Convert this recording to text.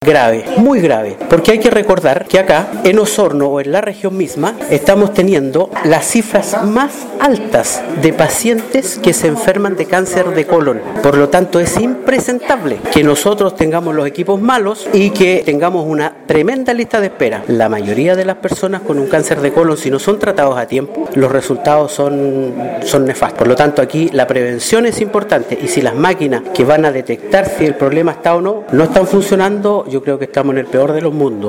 grave, muy grave, porque hay que recordar que acá, en Osorno o en la región misma, estamos teniendo las cifras más altas de pacientes que se enferman de cáncer de colon. Por lo tanto, es impresentable que nosotros tengamos los equipos malos y que tengamos una tremenda lista de espera. La mayoría de las personas con un cáncer de colon, si no son tratados a tiempo, los resultados son nefastos. Por lo tanto, aquí la prevención es importante, y si las máquinas que van a detectar si el problema está o no están funcionando, yo creo que estamos en el peor de los mundos.